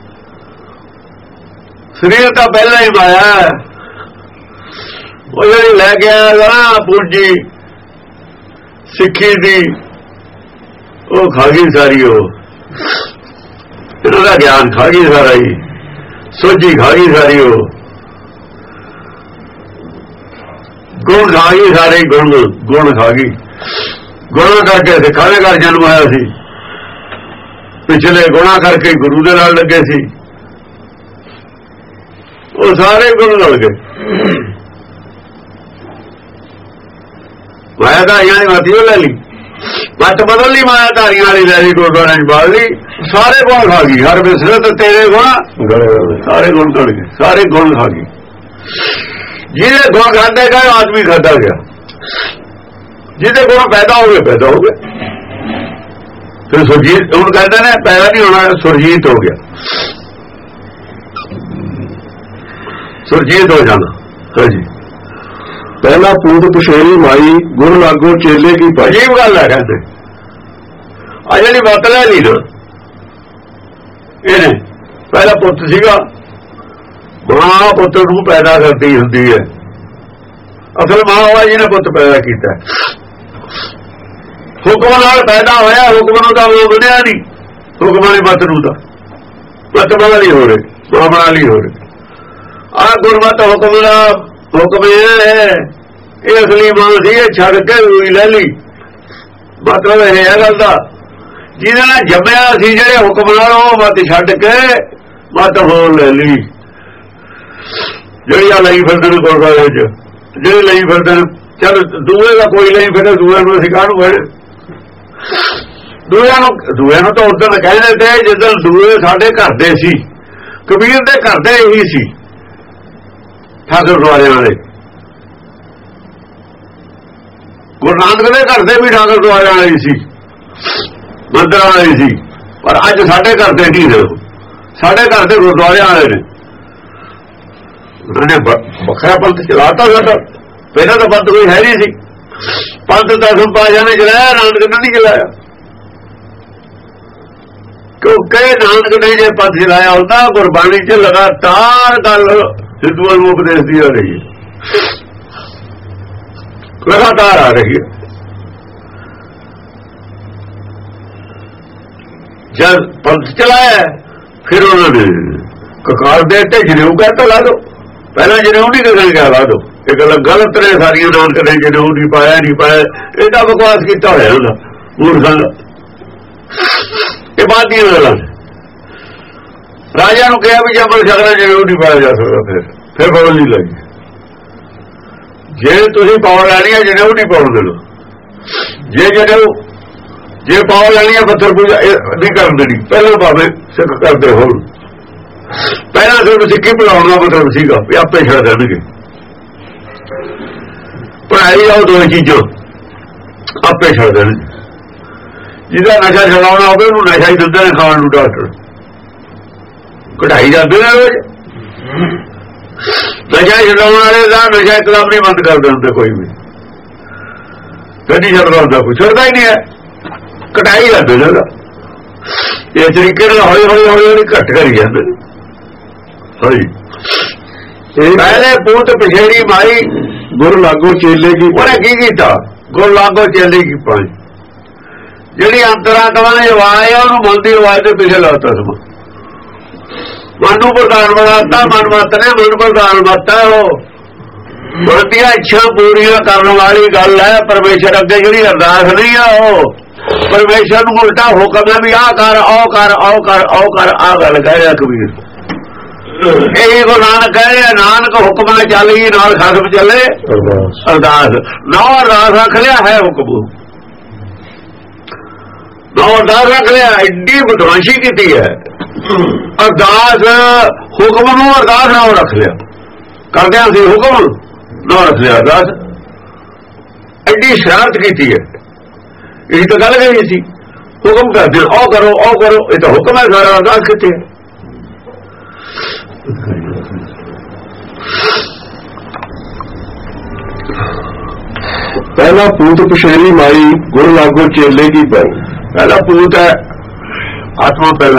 ਸਰੀਰ ਤਾਂ ਪਹਿਲਾਂ ਹੀ ਮਾਇਆ ਹੈ। ਉਹ ਜਿਹੜੀ ਲੈ ਕੇ ਆਇਆ ਨਾ ਪੂੰਜੀ ਸਿੱਖੀ ਦੀ, ਉਹ ਖਾ ਗਈ ਸਾਰੀ। ਉਹ ਇਹਨਾਂ ਦਾ ਗਿਆਨ ਖਾ ਗਈ ਸਾਰਾ ਹੀ, ਸੋਝੀ ਖਾ ਗਈ ਸਾਰੀ। ਉਹ ਗੁਣ ਖਾ ਗਈ ਸਾਰੇ, ਗੁਣ ਗੁਣ ਖਾ ਗਈ। ਗੁਣਾ ਕਰਕੇ ਸਿੱਖਾਂ ਦੇ ਘਰ ਜਨਮ ਹੋਇਆ ਸੀ, ਪਿਛਲੇ ਗੁਣਾ ਕਰਕੇ ਗੁਰੂ ਦੇ ਨਾਲ ਲੱਗੇ ਸੀ। ਉਹ ਸਾਰੇ ਗੁਣ ਲੜ ਗਏ। ਮਾਇਆ ਧਾਰੀਆਂ ਦੀ ਮੱਤ ਲੈ ਲਈ, ਮੱਤ ਬਦਲ ਲਈ, ਮਾਇਆ ਧਾਰੀਆਂ ਵਾਲੀ ਲੈ ਲਈ, ਗੁਰਦੁਆਰਿਆਂ ਚ ਬਾਲ ਲਈ। ਸਾਰੇ ਗੁਣ ਖਾ ਗਈ, ਹਰ ਵਿਸਰੇ ਤੇ ਤੇਰੇ ਗੁਣ ਸਾਰੇ ਗੁਣ ਗੜ ਗਏ, ਸਾਰੇ ਗੁਣ ਖਾ ਗਈ। ਜਿਹਦੇ ਗੁਣ ਖਾਂਦੇ ਗਏ ਆਦਮੀ ਖਾਧਾ ਗਿਆ, ਜਿਹਦੇ ਗੁਣ ਪੈਦਾ ਹੋ ਗਏ ਪੈਦਾ ਹੋ ਗਏ। ਫਿਰ ਸੁਰਜੀਤ ਹੁਣ ਕਹਿੰਦੇ ਨੇ ਪੈਦਾ ਨਹੀਂ ਹੋਣਾ, ਸੁਰਜੀਤ ਹੋ ਗਿਆ, ਸੁਰਜੀਤ ਹੋ ਜਾਣਾ। ਹਾਂਜੀ ਪਹਿਲਾ ਪੂਤ ਪਛੇਰੀ ਮਾਈ ਗੁਣ ਲਾਗੋ ਚੇਲੇ ਕੀ ਪਾਈ। ਅਜੀਬ ਗੱਲ ਹੈ ਕਹਿੰਦੇ ਆ ਜਿਹੜੀ ਮਤ ਲੈ ਲਈ ਨਾ ਇਹਨੇ ਪਹਿਲਾ ਪੁੱਤ ਸੀਗਾ ਮਾਂ ਪੁੱਤ ਨੂੰ ਪੈਦਾ ਕਰਦੀ ਹੁੰਦੀ ਹੈ। ਅਸਲ ਮਾਂ ਉਹ ਜਿਹਨੇ ਪੁੱਤ ਪੈਦਾ ਕੀਤਾ ਹੁਕਮ ਨਾਲ ਪੈਦਾ ਹੋਇਆ ਹੁਕਮ ਨੂੰ ਤਾਂ ਉਹ ਬਣਿਆ ਨਹੀਂ ਹੁਕਮ ਵਾਲੀ ਮਤ ਨੂੰ ਤਾਂ ਮਤ ਬਣਾ ਲਈ ਹੋ ਰਹੇ ਮਾਂ ਬਣਾ ਲਈ ਹੋ ਰਹੇ ਆਹ ਗੁਰਮਤ ਹੁਕਮ ਦਾ ਹੁਕਮ ਇਹ ਹੈ ਇਹ ਅਸਲੀ ਮਾਂ ਸੀ ਇਹ ਛੱਡ ਕੇ ਰੂਈ ਲੈ ਲਈ ਮਤਲਬ ਇਹ ਹੈ ਗੱਲ ਦਾ ਜਿਹਦੇ ਨਾਲ ਜੰਮਿਆ ਸੀ ਜਿਹੜੇ ਹੁਕਮ ਨਾਲ ਉਹ ਮਤ ਛੱਡ ਕੇ ਮਤ ਹੋਰ ਲੈ ਲਈ ਜਿਹੜੀ ਆ ਲਈ ਫਿਰਦੇ ਨੇ ਗੁਰਦੁਆਰੇ ਚ ਜਿਹੜੇ ਲਈ ਫਿਰਦੇ ਨੇ ਚੱਲ ਦੂਏ ਦਾ ਕੋਈ ਲਈ ਫਿਰਦੇ ਦੂਏ ਨੂੰ ਅਸੀਂ ਕਾਹਨੂੰ ਕਹਿਣਾ ਦੂਏ ਨੂੰ ਦੂਏ ਨੂੰ ਤਾਂ ਉਦੋਂ ਕਹਿੰਦੇ ਤੇ ਜਦੋਂ ਦੂਏ ਸਾਡੇ ਘਰ ਦੇ ਸੀ ਕਬੀਰ ਦੇ ਘਰ ਦੇ ਇਹੀ ਸੀ ਠਾਕੁਰ ਦੁਆਰਿਆਂ ਵਾਲੇ ਗੁਰੂ ਨਾਨਕ ਦੇ ਘਰ ਦੇ ਵੀ ਠਾਕੁਰ ਦੁਆਰਿਆਂ ਵਾਲੇ ਸੀ ਮੰਦਰਾਂ ਵਾਲੇ ਸੀ ਪਰ ਅੱਜ ਸਾਡੇ ਘਰ ਦੇ ਨਹੀਂ ਨੇ ਸਾਡੇ ਘਰ ਦੇ ਗੁਰਦੁਆਰਿਆਂ ਵਾਲੇ ਨੇ ਉਹਨੇ ਵੱਖਰਾ ਪੰਥ ਚਲਾਤਾ ਸਾਡਾ ਪਹਿਲਾਂ ਤਾਂ ਪੰਥ ਕੋਈ ਹੈ ਨਹੀਂ ਸੀ ਪੰਥ ਦਸਮ ਪਾਤਸ਼ਾਹ ਨੇ ਚਲਾਇਆ ਨਾਨਕ ਨੇ ਨਹੀਂ ਚਲਾਇਆ ਕਿਉਂਕਿ ਨਾਨਕ ਨੇ ਜੇ ਪੰਥ ਚਲਾਇਆ ਹੁੰਦਾ ਗੁਰਬਾਣੀ ਚ ਲਗਾਤਾਰ ਗੱਲ ਹਿੰਦੂਆਂ ਨੂੰ ਉਪਦੇਸ਼ ਦੀ ਆ ਰਹੀ ਹੈ ਲਗਾਤਾਰ ਆ ਰਹੀ ਹੈ ਜਦ ਪੰਥ ਚਲਾਇਆ ਫਿਰ ਉਹਨਾਂ ਨੇ ਕਕਾਰ ਦੇ ਤੇ ਜਨੇਊ ਕਹਿਤਾ ਲਾ ਦੋ ਪਹਿਲਾਂ ਜਨੇਊ ਨਹੀਂ ਕਰਨ ਗਿਆ ਲਾ ਦੋ ਇਹ ਗੱਲ ਗਲਤ ਨੇ ਸਾਰੀਆਂ ਨਾਨਕ ਨੇ ਜਨੇਊ ਨਹੀਂ ਪਾਇਆ ਨਹੀਂ ਪਾਇਆ ਇਹਦਾ ਬਕਵਾਸ ਕੀਤਾ ਹੋਇਆ ਉਹਦਾ ਮੂਰਖਾਂ ਦਾ ਇਹ ਬਾਤ ਦੀਆਂ ਗੱਲਾਂ ਰਾਜਾ ਨੂੰ ਕਿਹਾ ਵੀ ਜੇ ਅੰਮ੍ਰਿਤ ਛਕਣਾ ਜਨੇਊ ਨਹੀਂ ਪਾਇਆ ਜਾ ਸਕਦਾ ਫਿਰ ਫਿਰ ਬਦਲ ਨਹੀਂ ਲੱਗੀ ਜੇ ਤੁਸੀਂ ਪਾਵਰ ਲੈਣੀ ਹੈ ਜਨੇਊ ਨਹੀਂ ਪਾਉਣ ਦੇਣਾ ਜੇ ਜਨੇਊ ਜੇ ਪਾਵਰ ਲੈਣੀ ਹੈ ਪੱਥਰ ਪੂਜਾ ਨਹੀਂ ਕਰਨ ਦੇਣੀ ਪਹਿਲਾਂ ਭਾਵੇਂ ਸਿੱਖ ਕਰਦੇ ਹੋਣ ਪਹਿਲਾਂ ਸਿਰਫ ਸਿੱਖੀ ਪੜਾਉਣ ਦਾ ਮਤਲਬ ਸੀਗਾ ਵੀ ਆਪੇ ਛੱਡ ਦੇਣਗੇ ਪੜਾਈ ਆਓ ਦੋਵੇਂ ਚੀਜ਼ਾਂ ਆਪੇ ਛੱਡ ਦੇਣਗੇ ਜਿਹਦਾ ਨਸ਼ਾ ਛਡਾਉਣਾ ਹੋਵੇ ਉਹਨੂੰ ਨਸ਼ਾ ਹੀ ਦਿੰਦੇ ਨੇ ਖਾਣ ਨੂੰ ਡਾਕਟਰ ਕਢਾਈ ਜਾਂਦੇ ਨੇ ਰੋਜ਼ ਨਸ਼ਾ ਛਡਾਉਣ ਵਾਲੇ ਦਾ ਨਸ਼ਾ ਇੱਕਦਮ ਨਹੀਂ ਬੰਦ ਕਰ ਦਿੰਦੇ ਕੋਈ ਵੀ ਗੱਡੀ ਛੱਡਦਾ ਹੁੰਦਾ ਕੋਈ ਛੱਡਦਾ ਹੀ ਨਹੀਂ ਹੈ ਕਢਾਈ ਜਾਂਦੇ ਨੇ ਇਹ ਤਰੀਕੇ ਨਾਲ ਹੌਲੀ ਹੌਲੀ ਹੌਲੀ ਹੌਲੀ ਘੱਟ ਕਰੀ ਜਾਂਦੇ ਨੇ ਹਾਂਜੀ ਪਹਿਲੇ ਪੂਤ ਪਛੇੜੀ ਮਾਈ ਗੁਰ ਲਾਗੋ ਚੇਲੇ ਕੀ ਉਹਨੇ ਕੀ ਕੀਤਾ ਗੁਰ ਲਾਗੋ ਚੇਲੇ ਕੀ ਪਾਈ ਜਿਹੜੀ ਅੰਤਰਾਤਮਾ ਦੀ ਆਵਾਜ਼ ਹੈ ਉਹਨੂੰ ਮਨ ਦੀ ਆਵਾਜ਼ ਦੇ ਪਿੱਛੇ ਲਾਤਾ ਸਮਾਂ ਮਨ ਨੂੰ ਪ੍ਰਧਾਨ ਬਣਾਤਾ ਮਨ ਮਤ ਨੇ ਮਨ ਪ੍ਰਧਾਨ ਮਤ ਹੈ ਉਹ ਮਨ ਦੀਆਂ ਇੱਛਾ ਪੂਰੀਆਂ ਕਰਨ ਵਾਲੀ ਗੱਲ ਹੈ ਪਰਮੇਸ਼ਰ ਅੱਗੇ ਜਿਹੜੀ ਅਰਦਾਸ ਨਹੀਂ ਆ ਉਹ ਪਰਮੇਸ਼ਰ ਨੂੰ ਉਲਟਾ ਹੁਕਮ ਹੈ ਵੀ ਆਹ ਕਰ ਆਹ ਕਰ ਆਹ ਕਰ ਆਹ ਕਰ ਆਹ ਗੱਲ ਕਹਿ ਰਿਹਾ ਕਬੀਰ ਇਹ ਗੁਰੂ ਨਾਨਕ ਕਹਿ ਰਿਹਾ ਨਾਨਕ ਹੁਕਮ ਨਾਲ ਚੱਲ ਗਈ ਨਾਲ ਖਸਮ ਚੱਲੇ ਅਰਦਾਸ ਨਾ ਅਰਦਾਸ ਰੱਖ ਲਿਆ ਹੈ ਹੁਕਮ ਨਾ ਅਰਦਾਸ ਰੱਖ ਲਿਆ ਐਡੀ ਬਦਮਾਸ਼ੀ ਕੀਤੀ ਹੈ ਅਰਦਾਸ ਹੁਕਮ ਨੂੰ ਅਰਦਾਸ ਨਾਲ ਰੱਖ ਲਿਆ ਕਰਦਿਆਂ ਸੀ ਹੁਕਮ ਨਾ ਰੱਖ ਲਿਆ ਅਰਦਾਸ ਐਡੀ ਸ਼ਰਾਰਤ ਕੀਤੀ ਹੈ ਇਹ ਤਾਂ ਗੱਲ ਕਹੀ ਸੀ ਹੁਕਮ ਕਰਦੇ ਉਹ ਕਰੋ ਉਹ ਕਰੋ ਇਹ ਤਾਂ ਹੁਕਮ ਹੈ ਸਾਰਾ ਅਰਦਾਸ ਕਿੱਥੇ ਪਹਿਲਾ ਪੂਤ ਪਛੇਰੀ ਮਾਈ ਗੁਰ ਲਾਗੋ ਚੇਲੇ ਕੀ ਪਾਈ। ਪਹਿਲਾ ਪੂਤ ਹੈ ਆਤਮਾ ਪਹਿਲਾਂ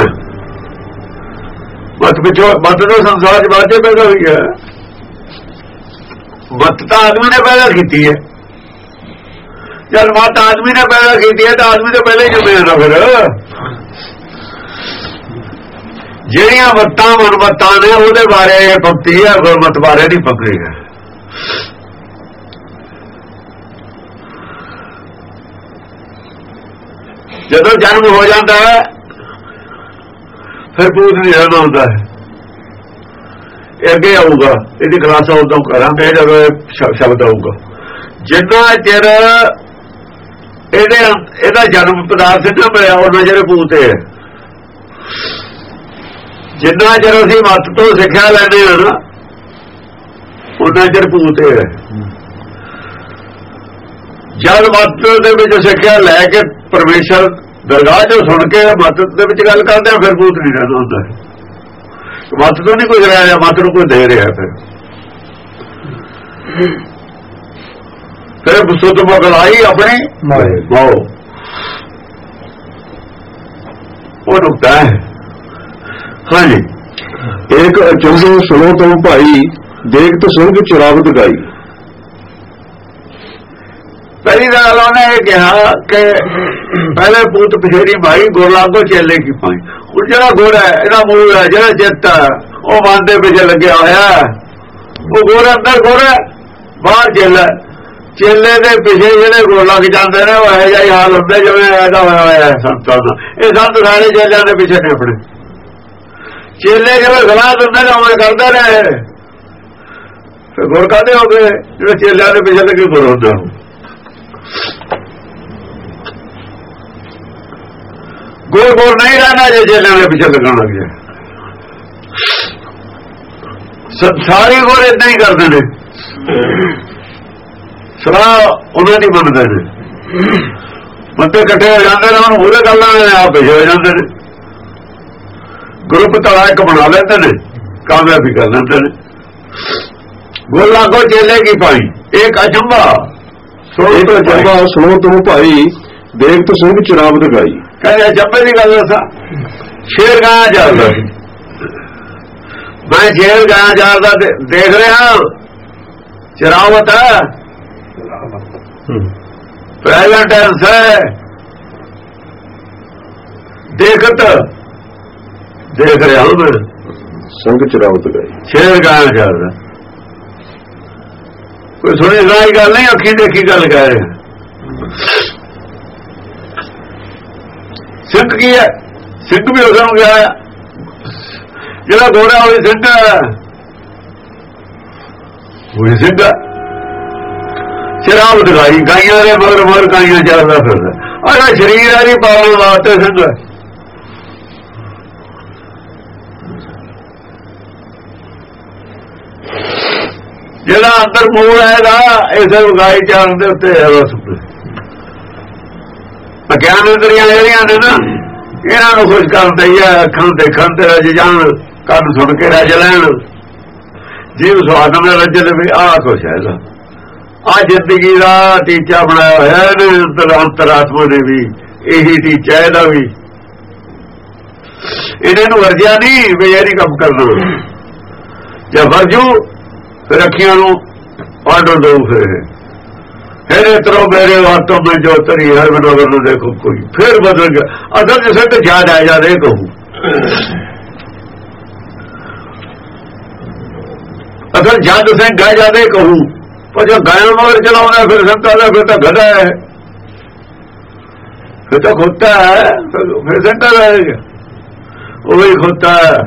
ਮਤ ਪਿੱਛੋਂ ਮਤ ਤੋਂ ਸੰਸਾਰ ਚ ਬਾਅਦ ਚ ਪੈਦਾ ਹੋਈ ਹੈ ਮਤ ਤਾਂ ਆਦਮੀ ਨੇ ਪੈਦਾ ਕੀਤੀ ਹੈ ਜਦ ਮਤ ਆਦਮੀ ਨੇ ਪੈਦਾ ਕੀਤੀ ਹੈ ਤਾਂ ਆਦਮੀ ਤੋਂ ਪਹਿਲਾਂ ਹੀ ਜੰਮਿਆ ਨਾ ਫਿਰ ਜਿਹੜੀਆਂ ਮੱਤਾਂ ਮਨਮੱਤਾਂ ਨੇ ਉਹਦੇ ਬਾਰੇ ਇਹ ਪੰਕਤੀ ਹੈ ਗੁਰਮਤਿ ਬਾਰੇ ਨਹੀਂ ਪੰਕਤੀ ਹੈ ਜਦੋਂ ਜਨਮ ਹੋ ਜਾਂਦਾ ਹੈ ਫਿਰ ਪੂਤ ਨਹੀਂ ਰਹਿਣਾ ਹੁੰਦਾ ਹੈ ਇਹ ਅੱਗੇ ਆਊਗਾ ਇਹਦੀ ਕਲਾਸ ਉਦੋਂ ਕਰਾਂਗੇ ਜਦੋਂ ਸ਼ਬਦ ਆਊਗਾ ਜਿੰਨਾ ਚਿਰ ਇਹਦੇ ਇਹਦਾ ਜਨਮ ਪਦਾਰਥ ਨਾ ਮਿਲਿਆ ਉਹਨਾਂ ਜਿਹੜੇ ਪੂਤ ਹੈ ਜਿੰਨਾ ਚਿਰ ਅਸੀਂ ਮੱਤ ਤੋਂ ਸਿੱਖਿਆ ਲੈਂਦੇ ਹਾਂ ਨਾ ਉਹਨਾਂ ਚਿਰ ਭੂਤ ਹੈ ਜਦ ਮੱਤ ਦੇ ਵਿੱਚ ਸਿੱਖਿਆ ਲੈ ਕੇ ਪਰਮੇਸ਼ਰ ਦਰਗਾਹ ਚੋਂ ਸੁਣ ਕੇ ਮੱਤ ਦੇ ਵਿੱਚ ਗੱਲ ਕਰਦੇ ਆ ਫਿਰ ਭੂਤ ਨਹੀਂ ਰਹਿੰਦਾ ਹੁੰਦਾ ਮੱਤ ਤੋਂ ਨਹੀਂ ਕੋਈ ਰਹਿ ਰਿਹਾ ਮੱਤ ਨੂੰ ਕੋਈ ਦੇ ਰਿਹਾ ਫਿਰ ਫਿਰ ਸੁਧ ਬਗਲਾਈ ਆਪਣੀ ਮਾਓ ਉਹ ਨੁਕਤਾ ਹੈ। ਹਾਂਜੀ ਇੱਕ ਅਚੰਭੋ ਸੁਣੋ ਤੁਮ ਭਾਈ ਦੇਖਤ ਸਿੰਘ ਚਰਾਵਤ ਗਾਈ। ਪਹਿਲੀ ਗੱਲ ਉਹਨੇ ਇਹ ਕਿਹਾ ਕਿ ਪਹਿਲੇ ਪੂਤ ਪਛੇੜੀ ਮਾਈ ਗੁਰ ਲਾਗੋ ਚੇਲੇ ਕੀ ਪਾਈ। ਹੁਣ ਜਿਹੜਾ ਗੁਰ ਹੈ ਇਹਦਾ ਮੂਲ ਹੈ, ਜਿਹੜਾ ਚਿੱਤ ਹੈ ਉਹ ਮਨ ਦੇ ਪਿੱਛੇ ਲੱਗਿਆ ਹੋਇਆ, ਉਹ ਗੁਰ ਅੰਦਰ ਗੁਰ ਹੈ ਬਾਹਰ ਚੇਲਾ। ਚੇਲੇ ਦੇ ਪਿੱਛੇ ਜਿਹੜੇ ਗੁਰ ਲੱਗ ਜਾਂਦੇ ਨੇ ਉਹ ਇਹੋ ਜਿਹਾ ਹੀ ਹਾਲ ਹੁੰਦਾ ਜਿਵੇਂ ਇਹਦਾ ਹੋਇਆ ਹੋਇਆ ਸੰਤਾਂ ਦਾ। ਇਹ ਸੰਤ ਸਾਰੇ ਚੇਲਿਆਂ ਦੇ ਪਿੱਛੇ ਨੇ ਆਪਣੇ। ਚੇਲੇ ਜਿਵੇਂ ਸਲਾਹ ਦਿੰਦੇ ਨੇ ਉਵੇਂ ਕਰਦੇ ਨੇ, ਫਿਰ ਗੁਰ ਕਾਹਦੇ ਹੋ ਗਏ ਜਿਹੜੇ ਚੇਲਿਆਂ ਦੇ ਪਿੱਛੇ ਲੱਗੇ ਗੁਰ ਹੁੰਦਾ। ਗੁਰ ਗੁਰ ਨਹੀਂ ਰਹਿਣਾ ਜੇ ਚੇਲਿਆਂ ਦੇ ਪਿੱਛੇ ਲੱਗਣ ਲੱਗ ਜਾਏ। ਸਾਰੇ ਗੁਰ ਏਦਾਂ ਹੀ ਕਰਦੇ ਨੇ, ਸਲਾਹ ਉਹਨਾਂ ਦੀ ਮੰਨਦੇ ਨੇ। ਬੰਦੇ ਇਕੱਠੇ ਹੋ ਜਾਂਦੇ ਨੇ, ਉਹਨੂੰ ਉਹਦੇ ਗੱਲਾਂ ਨੇ ਆਪ ਪਿੱਛੇ ਹੋ ਜਾਂਦੇ ਨੇ। ਗਰੁੱਪ ਤਲਾ ਇੱਕ ਬਣਾ ਲੈਂਦੇ ਨੇ, ਕਾਮਯਾਬੀ ਕਰ ਲੈਂਦੇ ਨੇ। ਗੁਰ ਲਾਗੋ ਚੇਲੇ ਕੀ ਪਾਈ ਇੱਕ ਅਚੰਭਾ ਇੱਕ ਅਚੰਭਾ ਸੁਣੋ ਤੁਮ ਭਾਈ ਦੇਖਤ ਸਿੰਘ ਚਰਾਵਤ ਗਾਈ। ਕਹਿੰਦੇ ਅਚੰਭੇ ਦੀ ਗੱਲ ਦੱਸਾਂ, ਸ਼ੇਰ ਗਾਇਆ ਜਾਂਦਾ ਸੀ। ਮੈਂ ਸ਼ੇਰ ਗਾਇਆ ਜਾਂਦਾ ਦੇਖ ਰਿਹਾ, ਚਰਾਵਤ ਹੈ ਪ੍ਰੈਜ਼ੈਂਟ ਟੈਂਸ ਹੈ, ਦੇਖਤ ਦੇਖ ਰਿਹਾ ਹੂੰ ਮੈਂ ਸਿੰਘ ਚਰਾਵਤ ਗਾਈ। ਸ਼ੇਰ ਗਾਇਆ ਜਾਂਦਾ, ਕੋਈ ਸੁਣੀ ਸੁਣਾਈ ਗੱਲ ਨਹੀਂ, ਅੱਖੀ ਦੇਖੀ ਗੱਲ ਕਹਿ ਰਿਹਾ। ਸਿੰਘ ਕੀ ਹੈ? ਸਿੰਘ ਵੀ ਉਸ ਨੂੰ ਗਿਆ, ਜਿਹੜਾ ਗੋਰਾ ਹੋਈ ਸਿੰਘ ਉਹੀ ਸਿੰਘ। ਚਰਾਵਤ ਗਾਈ, ਗਾਈਆਂ ਦੇ ਮਗਰ ਮਗਰ ਗਾਈਆਂ ਚੱਲਦਾ ਫਿਰਦਾ। ਆਹ ਸਰੀਰ ਆ ਜੀ ਪਾਲਣ ਵਾਸਤੇ ਸਿੰਘ ਹੈ। ਜਿਹੜਾ ਅੰਦਰ ਮੂਲ ਹੈ ਦਾ ਇਸੇ ਗਾਈ ਚਾਲਣ ਦੇ ਉੱਤੇ ਹੈ। ਬਸ ਅਗਿਆਨ ਇੰਦਰੀਆਂ ਜਿਹੜੀਆਂ ਨੇ ਨਾ, ਇਹਨਾਂ ਨੂੰ ਖੁਸ਼ ਕਰਨ ਦਈ ਹੈ। ਅੱਖਾਂ ਦੇਖਣ ਤੇ ਰਜ ਜਾਣ, ਕੰਨ ਸੁਣ ਕੇ ਰਜ ਲੈਣ, ਜੀਵ ਸੁਆਦ ਨਾਲ ਰਜ ਲਵੇ। ਆਹ ਕੁਛ ਹੈ ਇਹਦਾ। ਆਹ ਜ਼ਿੰਦਗੀ ਦਾ ਟੀਚਾ ਬਣਾਇਆ ਹੋਇਆ ਇਹਨੇ, ਅੰਤਰ ਅੰਤਰਾਤਮਾ ਨੇ ਵੀ ਇਹੀ ਟੀਚਾ ਇਹਦਾ ਵੀ। ਇਹਨੇ ਨੂੰ ਵਰਜਿਆ ਨਹੀਂ ਵੀ ਇਹ ਨਹੀਂ ਕੰਮ ਕਰਨਾ। ਜੇ ਵਰਜੂ ਫਿਰ ਅੱਖੀਆਂ ਨੂੰ ਆਰਡਰ ਦਊ। ਫਿਰ ਫਿਰ ਇਤਰੋ ਮੇਰੇ ਵਾਤੋਂ ਮੈਂ ਜੋ ਤਰੀ ਹਰ ਬਨੋਵਰ ਨੂੰ ਦੇਖੋ ਕੋਈ ਫਿਰ ਬਦਲ ਗਿਆ। ਅਸਲ ਜਿਸੇ ਤੇ ਯਾਦ ਆ ਜਾ ਰਹੇ ਕਹੂੰ, ਅਸਲ ਜਦ ਸਿੰਘ ਗਾ ਜਾਦੇ ਕਹੂੰ। ਪਰ ਜੋ ਗਾਇਆ ਮਗਰ ਚਲਾਉਂਦਾ ਫਿਰ ਸੰਤਾਂ ਦਾ ਫਿਰ ਤਾਂ ਗਧਾ ਹੈ, ਫਿਰ ਤਾਂ ਖੋਤਾ ਹੈ, ਫਿਰ ਸੰਤਾਂ ਰਹੇਗਾ ਉਹ ਹੀ ਖੋਤਾ ਹੈ।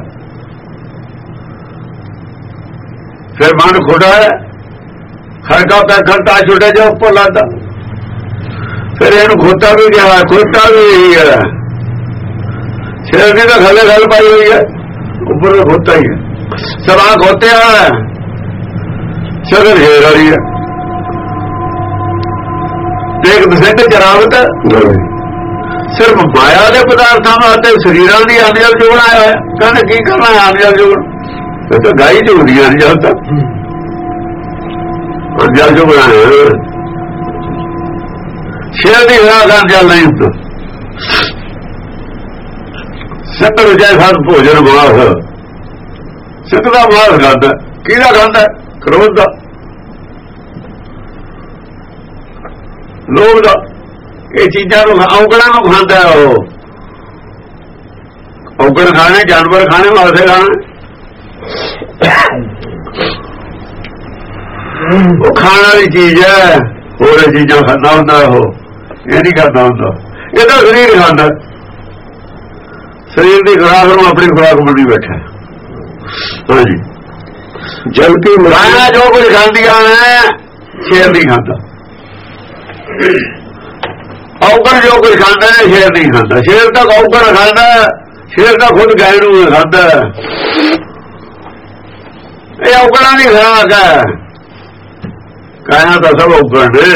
ਫਿਰ ਮਨ ਖੋੜਾ ਹੈ, ਖੜਕਾ ਪੈ ਖੜਤਾ ਛੁੱਟੇ ਜਾ ਉੱਪਰ ਲਾਤਾ। ਫਿਰ ਇਹਨੂੰ ਖੋਤਾ ਵੀ ਗਿਆ, ਖੋਤਾ ਵੀ ਇਹੀ ਹੈ। ਸ਼ੇਰ ਦੀ ਤਾਂ ਖਲੇ ਗੱਲ ਪਾਈ ਹੋਈ ਹੈ, ਉੱਪਰ ਤਾਂ ਖੋਤਾ ਹੀ ਹੈ। ਸਵਾ ਖੋਤਿਆ ਹੈ, ਸ਼ਗਨ ਸ਼ੇਰ ਵਾਲੀ ਹੈ। ਦੇਖ ਦਸਿੰਧ ਚਰਾਵਤ ਸਿਰਫ ਮਾਇਆ ਦੇ ਪਦਾਰਥਾਂ ਵਾਸਤੇ ਸਰੀਰਾਂ ਦੀ ਆਨਿਆਲ ਜੋੜ ਆਇਆ ਹੋਇਆ। ਕਹਿੰਦੇ ਕੀ ਕਰਨਾ ਆਨਿਆਲ ਜੋੜ? ਇਹ ਤਾਂ ਗਾਈ ਝੂੜੀਆਂ ਨਹੀਂ ਜਾਂਦਾ ਜਲ ਜੋ ਬਣਾਇਆ। ਸ਼ੇਰ ਦੀ ਹਰਾ ਜਲ ਨਹੀਂ ਹੁੰਦਾ। ਸਿੱਧ ਰਜਾਇ ਸਾਧ ਭੋਜਨ ਮਾਸ, ਸਿੱਧ ਦਾ ਮਾਸ ਖਾਂਦਾ। ਕਿਹਦਾ ਖਾਂਦਾ? ਕ੍ਰੋਧ ਦਾ, ਲੋਭ ਦਾ। ਇਹ ਚੀਜ਼ਾਂ ਨੂੰ ਔਗਣਾਂ ਨੂੰ ਖਾਂਦਾ। ਉਹ ਔਗਣ ਖਾਣੇ, ਜਾਨਵਰ ਖਾਣੇ ਵਾਸਤੇ ਖਾਣੇ। ਉਹ ਖਾਣ ਵਾਲੀ ਚੀਜ਼ ਹੈ, ਹੋਰ ਚੀਜ਼ਾਂ ਖਾਂਦਾ ਹੁੰਦਾ। ਉਹ ਇਹ ਨਹੀਂ ਖਾਂਦਾ ਹੁੰਦਾ, ਇਹਦਾ ਸਰੀਰ ਖਾਂਦਾ। ਸਰੀਰ ਦੀ ਖੁਰਾਕ ਨੂੰ ਆਪਣੀ ਖੁਰਾਕ ਬਣੀ ਬੈਠਾ। ਹਾਂਜੀ, ਜਲ ਕੇ ਮਾਇਆ ਜੋ ਕੁਝ ਖਾਂਦੀਆਂ ਨੇ ਸ਼ੇਰ ਨਹੀਂ ਖਾਂਦਾ। ਔਗਣ ਜੋ ਕੁਝ ਖਾਂਦਾ ਨੇ ਸ਼ੇਰ ਨਹੀਂ ਖਾਂਦਾ। ਸ਼ੇਰ ਤਾਂ ਔਗਣ ਖਾਂਦਾ, ਸ਼ੇਰ ਤਾਂ ਖੁਦ ਗਾਇ ਨੂੰ ਖਾਂਦਾ। ਇਹ ਔਗਣਾਂ ਦੀ ਖੁਰਾਕ ਹੈ। ਕਾਇਆ ਤਾਂ ਸਭ ਔਗਣ ਨੇ,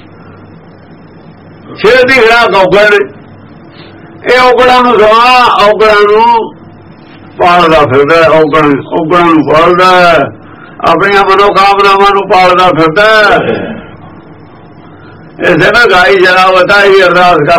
ਸ਼ੇਰ ਦੀ ਖੁਰਾਕ ਔਗਣ। ਇਹ ਔਗਣਾਂ ਨੂੰ ਸਵਾ ਔਗਣਾਂ ਨੂੰ ਪਾਲਦਾ ਫਿਰਦਾ। ਔਗਣ ਔਗਣਾਂ ਨੂੰ ਪਾਲਦਾ, ਆਪਣੀਆਂ ਮਨੋਕਾਮਨਾਵਾਂ ਨੂੰ ਪਾਲਦਾ ਫਿਰਦਾ। ਇਸੇ ਨਾਲ ਗਾਈ ਜਲਾਵਤਾ ਹੀ ਅਰਦਾਸ ਕਰ